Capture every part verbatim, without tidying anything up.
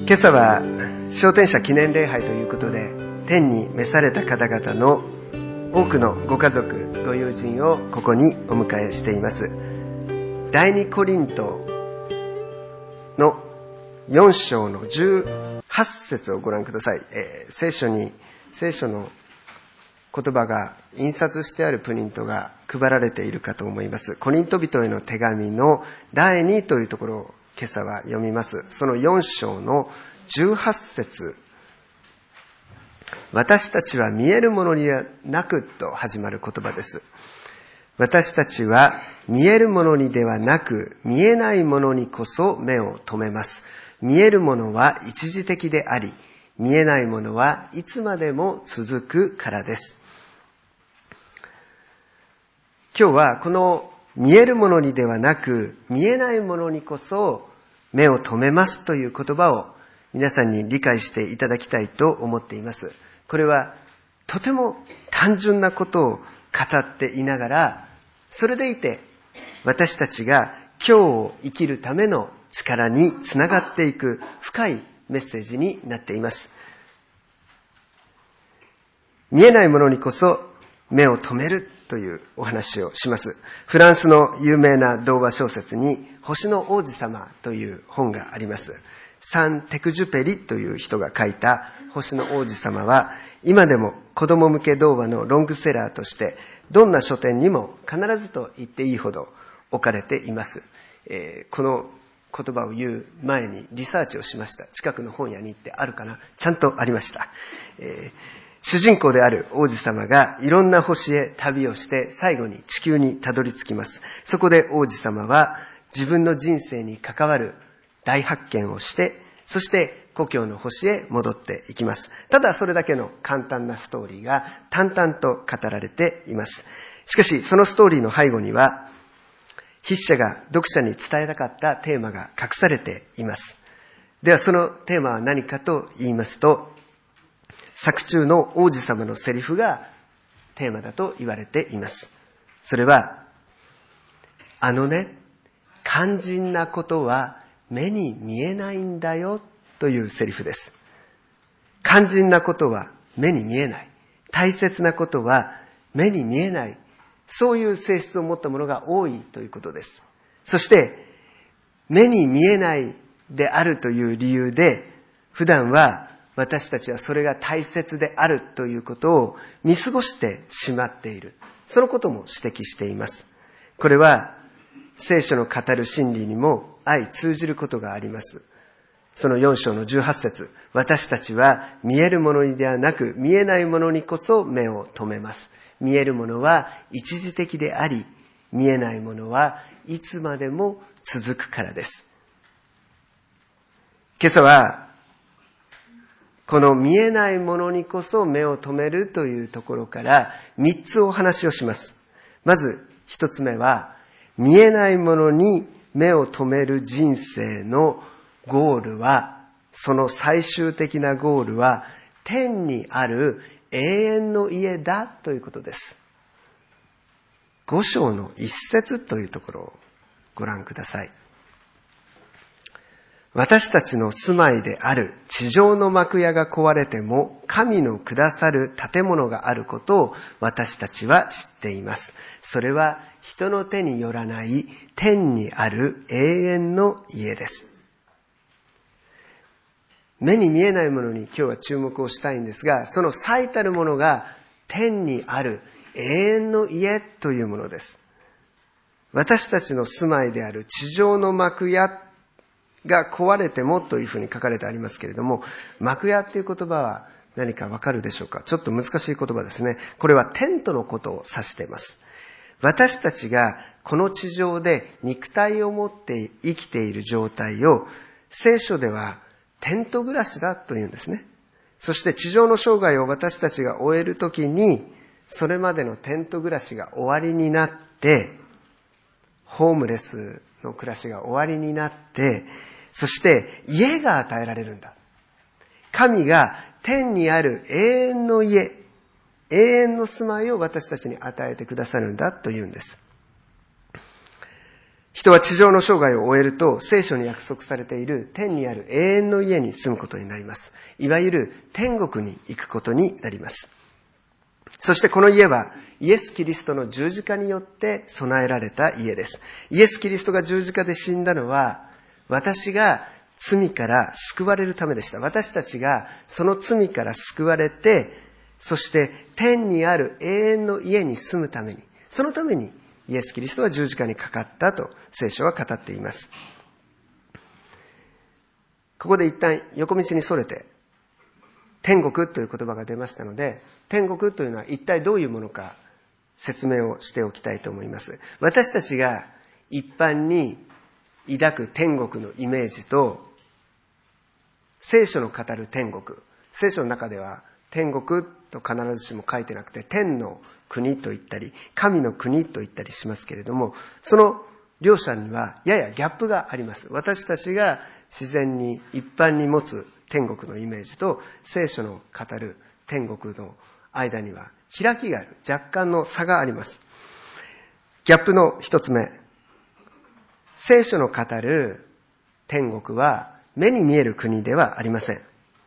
今朝は昇天者記念礼拝ということで、天に召された方々の多くのご家族ご友人をここにお迎えしています。第二コリントのよん章のじゅうはち節をご覧ください。えー、聖書に聖書の言葉が印刷してあるプリントが配られているかと思います。コリント人への手紙のだいにというところを今朝は読みます。そのよん章のじゅうはち節、私たちは見えるものにはなくと始まる言葉です。私たちは見えるものにではなく、見えないものにこそ目を留めます。見えるものは一時的であり、見えないものはいつまでも続くからです。今日はこの見えるものにではなく、見えないものにこそ目を留めますという言葉を皆さんに理解していただきたいと思っています。これはとても単純なことを語っていながら、それでいて私たちが今日を生きるための力につながっていく深いメッセージになっています。見えないものにこそ目を留めるというお話をします。フランスの有名な童話小説に星の王子様という本があります。サンテクジュペリという人が書いた星の王子様は、今でも子供向け童話のロングセラーとしてどんな書店にも必ずと言っていいほど置かれています。えー、この言葉を言う前にリサーチをしました。近くの本屋に行ってあるかな？ちゃんとありました。えー主人公である王子様がいろんな星へ旅をして最後に地球にたどり着きます。そこで王子様は自分の人生に関わる大発見をして、そして故郷の星へ戻っていきます。ただそれだけの簡単なストーリーが淡々と語られています。しかしそのストーリーの背後には、筆者が読者に伝えたかったテーマが隠されています。ではそのテーマは何かと言いますと、作中の王子様のセリフがテーマだと言われています。それは、あのね、肝心なことは目に見えないんだよというセリフです。肝心なことは目に見えない。大切なことは目に見えない。そういう性質を持ったものが多いということです。そして、目に見えないであるという理由で、普段は私たちはそれが大切であるということを見過ごしてしまっている。そのことも指摘しています。これは聖書の語る真理にも相通じることがあります。そのよん章のじゅうはち節、私たちは見えるものにではなく、見えないものにこそ目を留めます。見えるものは一時的であり、見えないものはいつまでも続くからです。今朝はこの見えないものにこそ目を留めるというところから三つお話をします。まず一つ目は、見えないものに目を留める人生のゴールは、その最終的なゴールは天にある永遠の家だということです。五章の一節というところをご覧ください。私たちの住まいである地上の幕屋が壊れても、神のくださる建物があることを私たちは知っています。それは人の手によらない天にある永遠の家です。目に見えないものに今日は注目をしたいんですが、その最たるものが天にある永遠の家というものです。私たちの住まいである地上の幕屋が壊れてもというふうに書かれてありますけれども、幕屋っていう言葉は何かわかるでしょうか？ちょっと難しい言葉ですね。これはテントのことを指しています。私たちがこの地上で肉体を持って生きている状態を聖書ではテント暮らしだというんですね。そして地上の生涯を私たちが終えるときに、それまでのテント暮らしが終わりになって、ホームレスの暮らしが終わりになって、そして家が与えられるんだ。神が天にある永遠の家、永遠の住まいを私たちに与えてくださるんだというんです。 人は地上の生涯を終えると、聖書に約束されている天にある永遠の家に住むことになります。いわゆる天国に行くことになります。そしてこの家はイエス・キリストの十字架によって備えられた家です。イエス・キリストが十字架で死んだのは、私が罪から救われるためでした。私たちがその罪から救われて、そして天にある永遠の家に住むために、そのためにイエス・キリストは十字架にかかったと聖書は語っています。ここで一旦横道にそれて、天国という言葉が出ましたので、天国というのは一体どういうものか説明をしておきたいと思います。私たちが一般に抱く天国のイメージと、聖書の語る天国、聖書の中では天国と必ずしも書いてなくて、天の国と言ったり、神の国と言ったりしますけれども、その両者にはややギャップがあります。私たちが自然に一般に持つ天国のイメージと、聖書の語る天国の間には開きがある。若干の差があります。ギャップの一つ目。聖書の語る天国は目に見える国ではありません。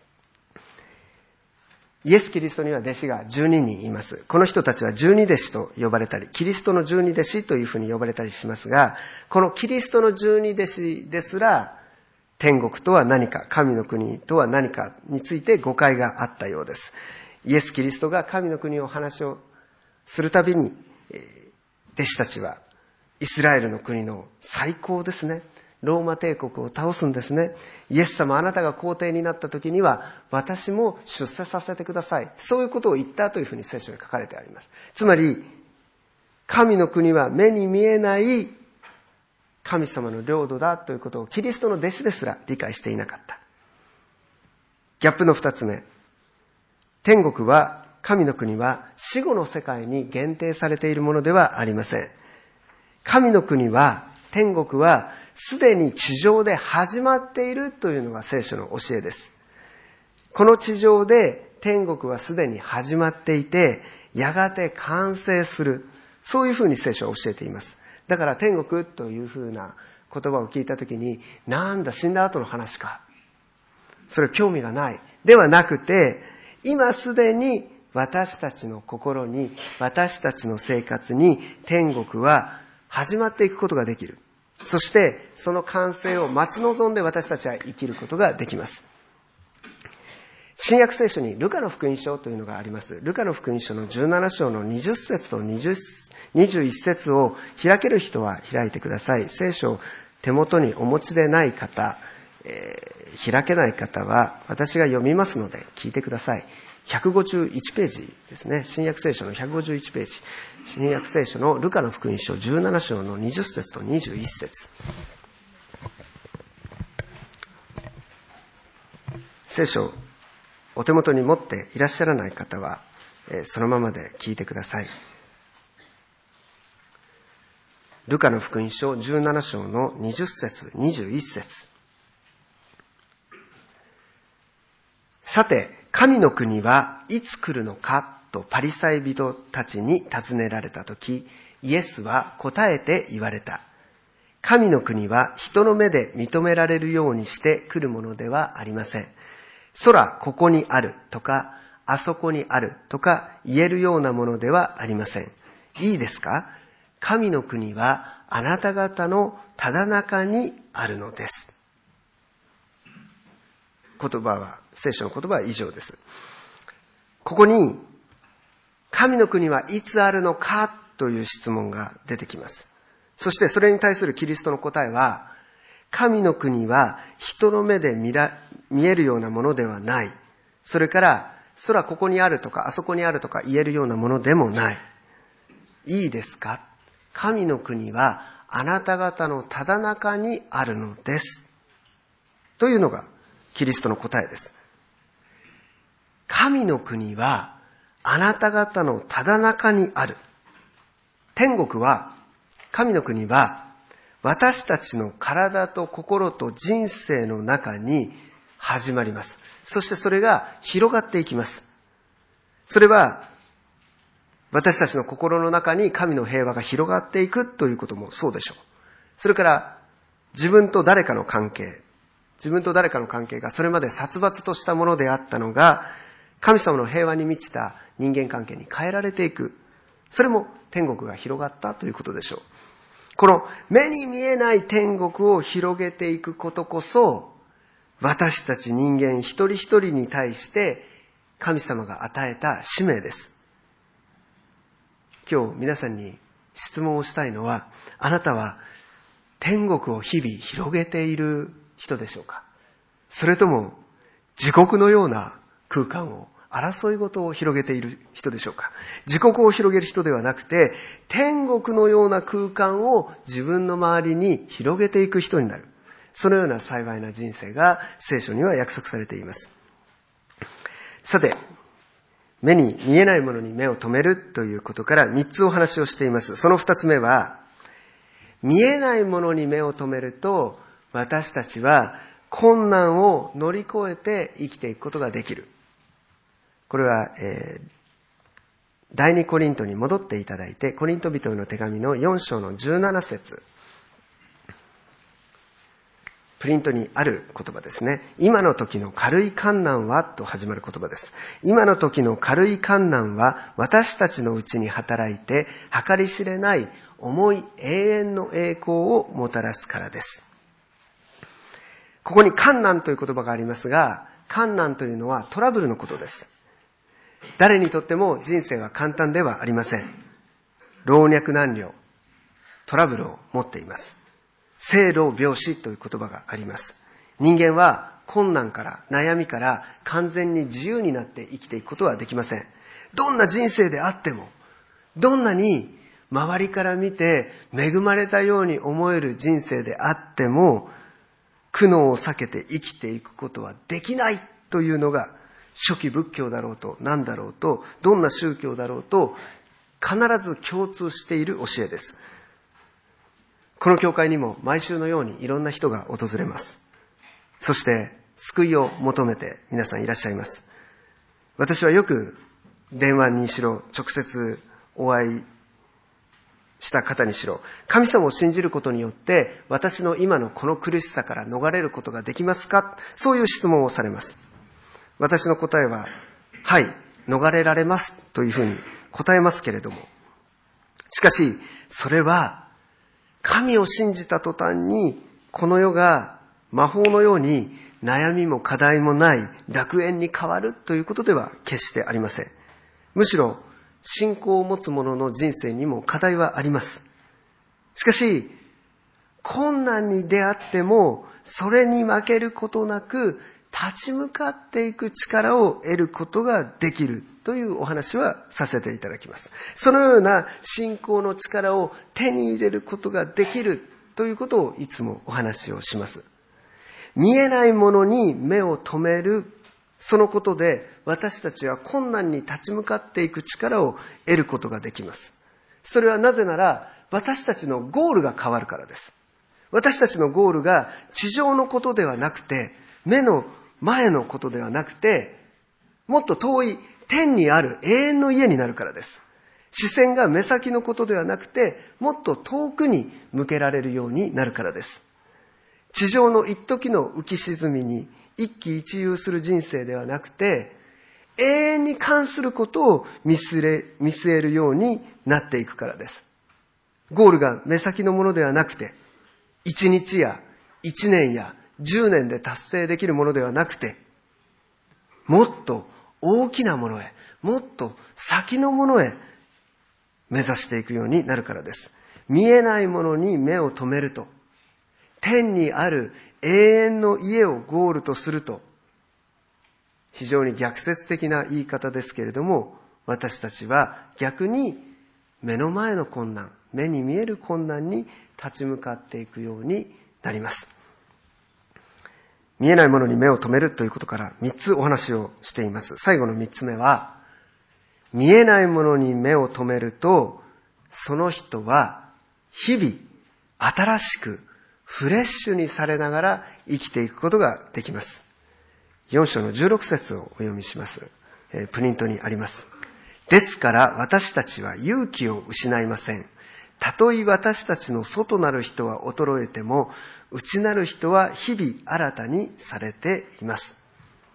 イエス・キリストには弟子がじゅうににんいます。この人たちは十二弟子と呼ばれたり、キリストの十二弟子というふうに呼ばれたりしますが、このキリストの十二弟子ですら、天国とは何か、神の国とは何かについて誤解があったようです。イエス・キリストが神の国を話をするたびに、弟子たちはイスラエルの国の最高ですね。ローマ帝国を倒すんですね。イエス様、あなたが皇帝になった時には、私も出世させてください。そういうことを言ったというふうに聖書に書かれてあります。つまり、神の国は目に見えない神様の領土だということをキリストの弟子ですら理解していなかった。ギャップの二つ目。天国は、神の国は死後の世界に限定されているものではありません。神の国は、天国は、すでに地上で始まっているというのが聖書の教えです。この地上で天国はすでに始まっていて、やがて完成する。そういうふうに聖書は教えています。だから天国というふうな言葉を聞いたときに、なんだ死んだ後の話か。それ興味がない。ではなくて、今すでに私たちの心に、私たちの生活に天国は始まっていくことができる。そして、その完成を待ち望んで私たちは生きることができます。新約聖書にルカの福音書というのがあります。ルカの福音書のじゅうなな章のにじゅっ節とにじゅういち節を開ける人は開いてください。聖書を手元にお持ちでない方、えー、開けない方は私が読みますので聞いてください。ひゃくごじゅういちページですね。新約聖書のひゃくごじゅういちページ。新約聖書のルカの福音書じゅうなな章のにじゅっ節とにじゅういち節。聖書をお手元に持っていらっしゃらない方は、えー、そのままで聞いてください。ルカの福音書じゅうなな章のにじゅっ節、にじゅういち節。さて、神の国はいつ来るのかとパリサイ人たちに尋ねられたとき、イエスは答えて言われた。神の国は人の目で認められるようにして来るものではありません。空ここにあるとか、あそこにあるとか言えるようなものではありません。いいですか？神の国はあなた方のただ中にあるのです。言葉は、聖書の言葉は以上です。ここに、神の国はいつあるのかという質問が出てきます。そしてそれに対するキリストの答えは、神の国は人の目で見ら、見えるようなものではない。それから、空ここにあるとか、あそこにあるとか言えるようなものでもない。いいですか？神の国はあなた方のただ中にあるのです。というのが、キリストの答えです。神の国はあなた方のただ中にある。天国は、神の国は私たちの体と心と人生の中に始まります。そしてそれが広がっていきます。それは私たちの心の中に神の平和が広がっていくということもそうでしょう。 それから自分と誰かの関係、自分と誰かの関係がそれまで殺伐としたものであったのが、神様の平和に満ちた人間関係に変えられていく。それも天国が広がったということでしょう。この目に見えない天国を広げていくことこそ、私たち人間一人一人に対して神様が与えた使命です。今日皆さんに質問をしたいのは、あなたは天国を日々広げている人でしょうか？それとも地獄のような空間を、争い事を広げている人でしょうか？地獄を広げる人ではなくて、天国のような空間を自分の周りに広げていく人になる。そのような幸いな人生が聖書には約束されています。さて、目に見えないものに目を留めるということから三つお話をしています。その二つ目は、見えないものに目を留めると、私たちは困難を乗り越えて生きていくことができる。これは、えー、第二コリントに戻っていただいて、コリント人への手紙のよん章のじゅうなな節。プリントにある言葉ですね。今の時の軽い困難はと始まる言葉です。今の時の軽い困難は私たちのうちに働いて計り知れない重い永遠の栄光をもたらすからです。ここに困難という言葉がありますが、困難というのはトラブルのことです。誰にとっても人生は簡単ではありません。老若男女、トラブルを持っています。生老病死という言葉があります。人間は困難から悩みから完全に自由になって生きていくことはできません。どんな人生であっても、どんなに周りから見て恵まれたように思える人生であっても、苦悩を避けて生きていくことはできないというのが、初期仏教だろうと何だろうと、どんな宗教だろうと必ず共通している教えです。この教会にも毎週のようにいろんな人が訪れます。そして救いを求めて皆さんいらっしゃいます。私はよく電話にしろ、直接お会いした方にしろ、神様を信じることによって私の今のこの苦しさから逃れることができますか？そういう質問をされます。私の答えは、はい、逃れられますというふうに答えますけれども、しかしそれは神を信じた途端にこの世が魔法のように悩みも課題もない楽園に変わるということでは決してありません。むしろ信仰を持つ者の人生にも課題はあります。しかし困難に出会ってもそれに負けることなく立ち向かっていく力を得ることができるというお話はさせていただきます。そのような信仰の力を手に入れることができるということをいつもお話をします。見えないものに目を留める、そのことで私たちは困難に立ち向かっていく力を得ることができます。それはなぜなら私たちのゴールが変わるからです。私たちのゴールが地上のことではなくて、目の前のことではなくて、もっと遠い天にある永遠の家になるからです。視線が目先のことではなくて、もっと遠くに向けられるようになるからです。地上の一時の浮き沈みに一喜一憂する人生ではなくて、永遠に関することを見据え、見据えるようになっていくからです。ゴールが目先のものではなくて、一日や一年や十年で達成できるものではなくて、もっと大きなものへ、もっと先のものへ目指していくようになるからです。見えないものに目を留めると、天にある永遠の家をゴールとすると、非常に逆説的な言い方ですけれども、私たちは逆に目の前の困難、目に見える困難に立ち向かっていくようになります。見えないものに目を留めるということから三つお話をしています。最後の三つ目は、見えないものに目を留めると、その人は日々新しくフレッシュにされながら生きていくことができます。よん章のじゅうろく節をお読みします。えー、プリントにあります。ですから私たちは勇気を失いません。 たとえ私たちの外なる人は衰えても、内なる人は日々新たにされています。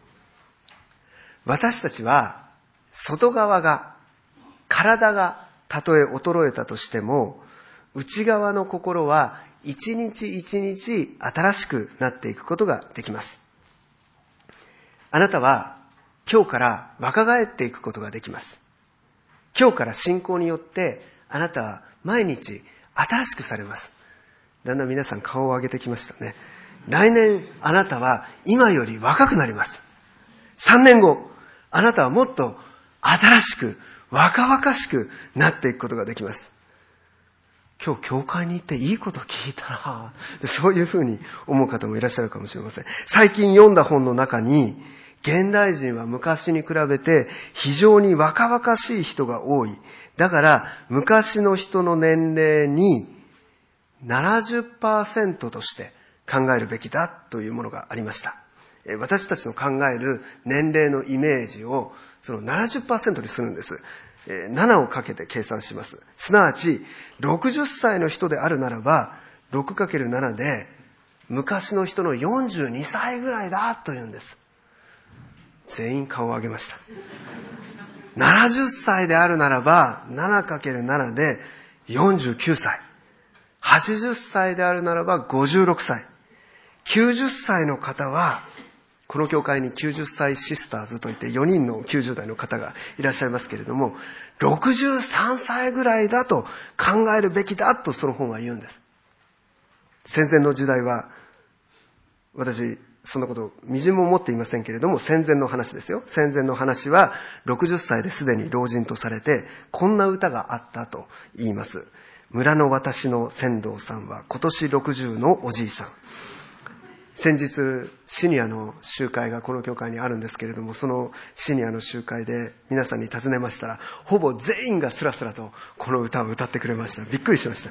私たちは、外側が、体がたとえ衰えたとしても、内側の心は一日一日新しくなっていくことができます。あなたは今日から若返っていくことができます。今日から信仰によってあなたは毎日新しくされます。だんだん皆さん顔を上げてきましたね。来年あなたは今より若くなります。さんねんご、あなたはもっと新しく若々しくなっていくことができます。今日教会に行っていいこと聞いたな、そういうふうに思う方もいらっしゃるかもしれません。最近読んだ本の中に、現代人は昔に比べて非常に若々しい人が多い。だから昔の人の年齢に ななじゅっパーセント として考えるべきだというものがありました。私たちの考える年齢のイメージをその ななじゅっパーセント にするんです。ななをかけて計算します。すなわちろくじゅっさいの人であるならば ろくかけるなな で昔の人のよんじゅうにさいぐらいだというんです。全員顔を上げました。ななじゅっさいであるならば ななかけるなな でよんじゅうきゅうさい。はちじゅっさいであるならばごじゅうろくさい。きゅうじゅっさいの方は、この教会にきゅうじゅっさいシスターズといってよにんのきゅうじゅう代の方がいらっしゃいますけれども、ろくじゅうさんさいぐらいだと考えるべきだとその本は言うんです。戦前の時代は、私、そんなことみじんも思っていませんけれども、戦前の話ですよ。戦前の話はろくじゅっさいですでに老人とされて、こんな歌があったと言います。村の私の船頭さんは今年ろくじゅうのおじいさん。先日シニアの集会がこの教会にあるんですけれども、そのシニアの集会で皆さんに尋ねましたら、ほぼ全員がスラスラとこの歌を歌ってくれました。びっくりしました。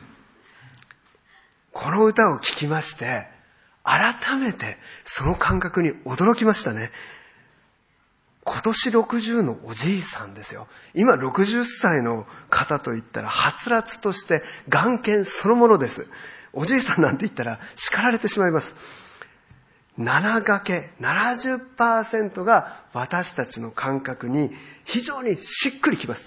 この歌を聴きまして、改めてその感覚に驚きましたね。今年ろくじゅうのおじいさんですよ。今ろくじゅっさいの方といったらはつらつとして眼見そのものです。おじいさんなんて言ったら叱られてしまいます。ななかけ、ななじゅっパーセント が私たちの感覚に非常にしっくりきます。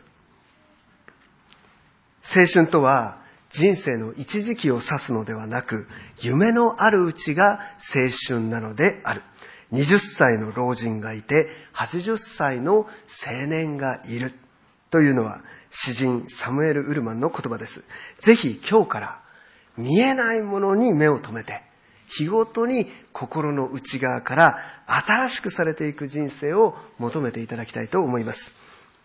青春とは人生の一時期を指すのではなく、夢のあるうちが青春なのである。はたちの老人がいて、はちじゅっさいの青年がいる。というのは詩人サムエル・ウルマンの言葉です。ぜひ今日から見えないものに目を留めて、日ごとに心の内側から新しくされていく人生を求めていただきたいと思います。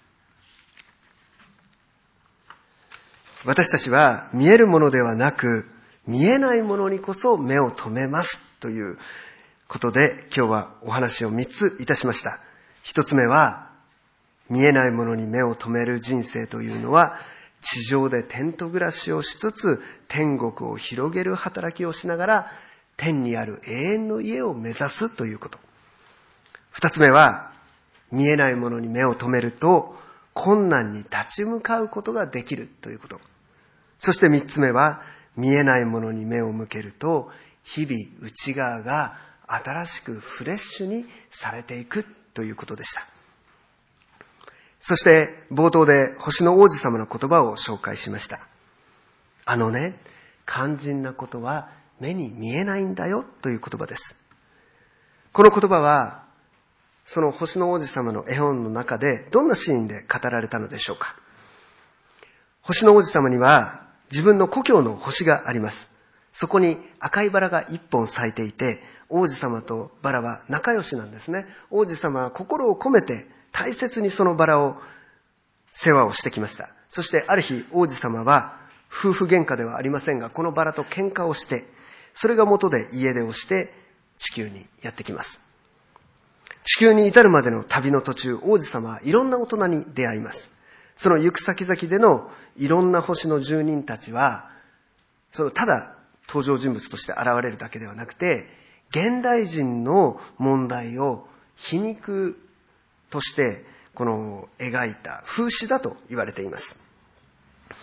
私たちは見えるものではなく、見えないものにこそ目を留めますということで、今日はお話をみっついたしました。一つ目は、見えないものに目を留める人生というのは、地上でテント暮らしをしつつ、天国を広げる働きをしながら、天にある永遠の家を目指すということ。二つ目は、見えないものに目を留めると、困難に立ち向かうことができるということ。そして三つ目は、見えないものに目を向けると、日々内側が新しくフレッシュにされていくということでした。そして冒頭で星の王子様の言葉を紹介しました。あのね、肝心なことは目に見えないんだよという言葉です。この言葉は、その星の王子様の絵本の中でどんなシーンで語られたのでしょうか。星の王子様には自分の故郷の星があります。そこに赤いバラが一本咲いていて、王子様とバラは仲良しなんですね。王子様は心を込めて大切にそのバラを世話をしてきました。そしてある日王子様は夫婦喧嘩ではありませんが、このバラと喧嘩をして、それが元で家出をして地球にやってきます。地球に至るまでの旅の途中、王子様はいろんな大人に出会います。その行く先々でのいろんな星の住人たちは、そのただ登場人物として現れるだけではなくて、現代人の問題を皮肉としてこの描いた風刺だと言われています。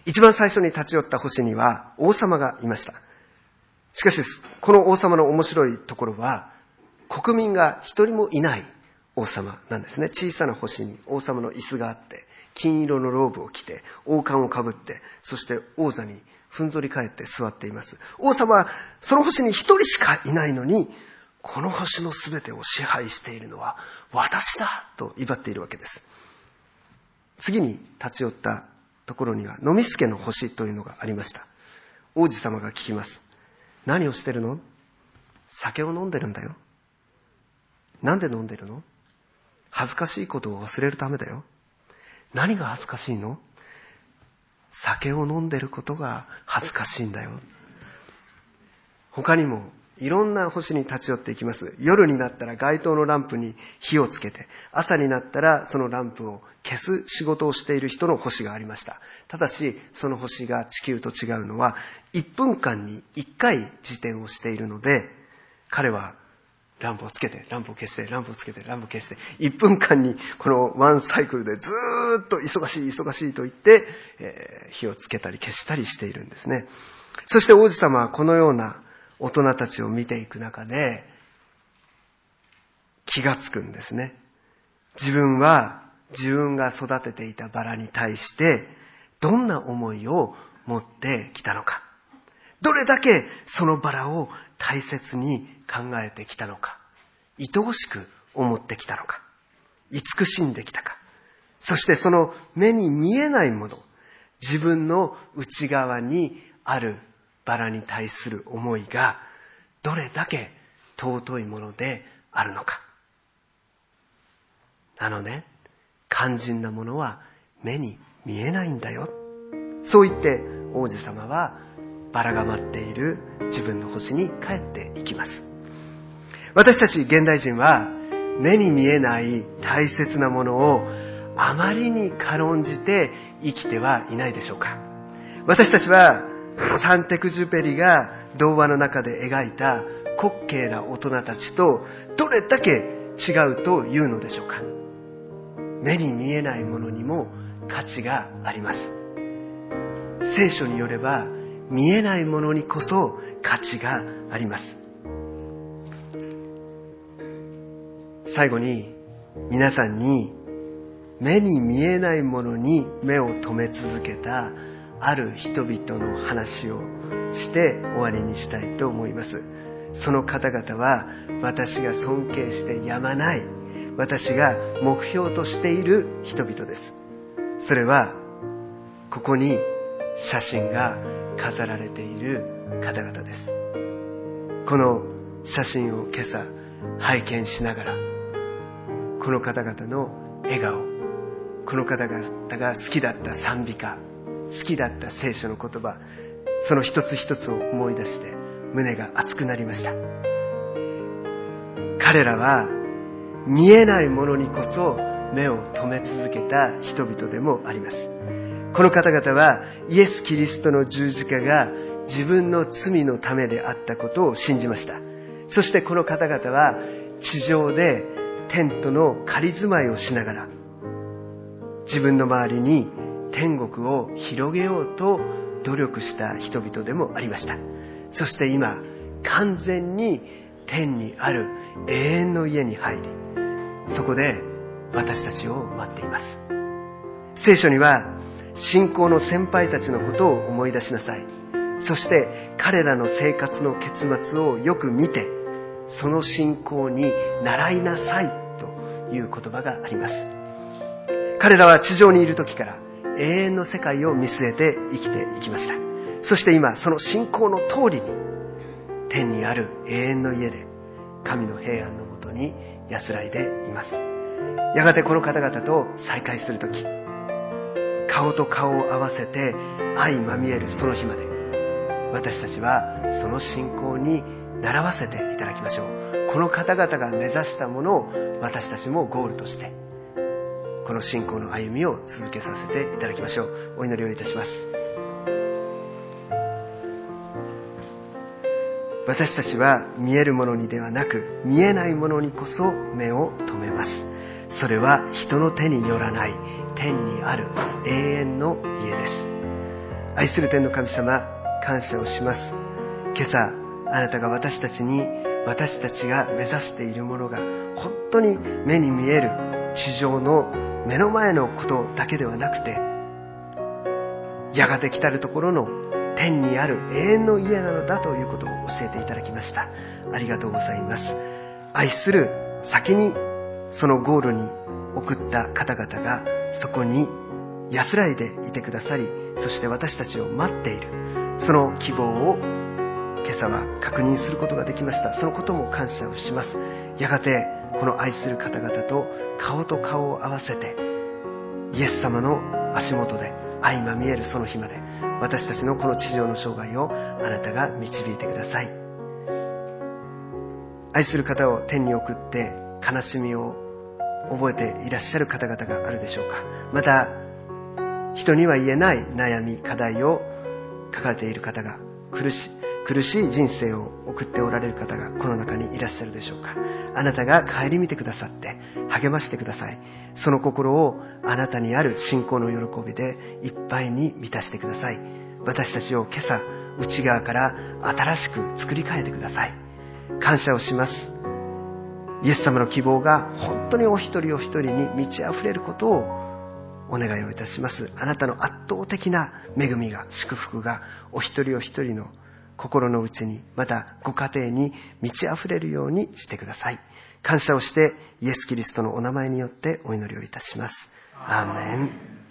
一番最初に立ち寄った星には王様がいました。しかし、この王様の面白いところは、国民が一人もいない王様なんですね。小さな星に王様の椅子があって、金色のローブを着て、王冠をかぶって、そして王座にふんぞり返って座っています。王様はその星に一人しかいないのに、この星のすべてを支配しているのは私だと威張っているわけです。次に立ち寄ったところには、ノミスケの星というのがありました。王子様が聞きます。何をしてるの？酒を飲んでるんだよ。なんで飲んでるの？恥ずかしいことを忘れるためだよ。何が恥ずかしいの？酒を飲んでることが恥ずかしいんだよ。他にもいろんな星に立ち寄っていきます。夜になったら街灯のランプに火をつけて、朝になったらそのランプを消す仕事をしている人の星がありました。ただし、その星が地球と違うのは、いっぷんかんにいっかい自転をしているので、彼はランプをつけて、ランプを消して、ランプをつけて、ランプを消して、いっぷんかんにこのワンサイクルでずーっと忙しい忙しいと言って、えー、火をつけたり消したりしているんですね。そして王子様はこのような大人たちを見ていく中で気がつくんですね。自分は自分が育てていたバラに対してどんな思いを持ってきたのか。どれだけそのバラを大切に考えてきたのか。愛おしく思ってきたのか。慈しんできたか。そしてその目に見えないもの、自分の内側にあるバラに対する思いがどれだけ尊いものであるのか。あのね、肝心なものは目に見えないんだよ。そう言って王子様はバラが待っている自分の星に帰っていきます。私たち現代人は目に見えない大切なものをあまりに軽んじて生きてはいないでしょうか。私たちはサンテクジュペリが童話の中で描いた滑稽な大人たちとどれだけ違うというのでしょうか。目に見えないものにも価値があります。聖書によれば見えないものにこそ価値があります。最後に皆さんに目に見えないものに目を留め続けたある人々の話をして終わりにしたいと思います。その方々は私が尊敬してやまない、私が目標としている人々です。それはここに写真が飾られている方々です。この写真を今朝拝見しながら、この方々の笑顔、この方々が好きだった賛美歌、好きだった聖書の言葉、その一つ一つを思い出して胸が熱くなりました。彼らは見えないものにこそ目を留め続けた人々でもあります。この方々はイエス・キリストの十字架が自分の罪のためであったことを信じました。そしてこの方々は地上でテントの仮住まいをしながら自分の周りに天国を広げようと努力した人々でもありました。そして今完全に天にある永遠の家に入り、そこで私たちを待っています。聖書には信仰の先輩たちのことを思い出しなさい。そして彼らの生活の結末をよく見て、その信仰に習いなさいという言葉があります。彼らは地上にいる時から永遠の世界を見据えて生きていきました。そして今その信仰の通りに天にある永遠の家で神の平安のもとに安らいでいます。やがてこの方々と再会する時、顔と顔を合わせて相まみえるその日まで、私たちはその信仰に習わせていただきましょう。この方々が目指したものを私たちもゴールとしてこの信仰の歩みを続けさせていただきましょう。お祈りをいたします。私たちは見えるものにではなく見えないものにこそ目を留めます。それは人の手によらない天にある永遠の家です。 愛する天の神様、感謝をします。今朝、あなたが私たちに、私たちが目指しているものが本当に目に見える地上の目の前のことだけではなくて、やがて来たるところの天にある永遠の家なのだということを教えていただきました。ありがとうございます。愛する先にそのゴールに送った方々がそこに安らいでいてくださり、そして私たちを待っている、その希望を今朝は確認することができました。そのことも感謝をします。やがてこの愛する方々と顔と顔を合わせて、イエス様の足元で相まみえるその日まで、私たちのこの地上の生涯をあなたが導いてください。愛する方を天に送って悲しみを覚えていらっしゃる方々があるでしょうか。また人には言えない悩み、課題を抱えている方が、苦しい苦しい人生を送っておられる方がこの中にいらっしゃるでしょうか。あなたが顧みてくださって励ましてください。その心をあなたにある信仰の喜びでいっぱいに満たしてください。私たちを今朝内側から新しく作り変えてください。感謝をします。イエス様の希望が本当にお一人お一人に満ち溢れることをお願いをいたします。あなたの圧倒的な恵みが、祝福がお一人お一人の心の内に、またご家庭に満ち溢れるようにしてください。感謝をしてイエス・キリストのお名前によってお祈りをいたします。アーメン。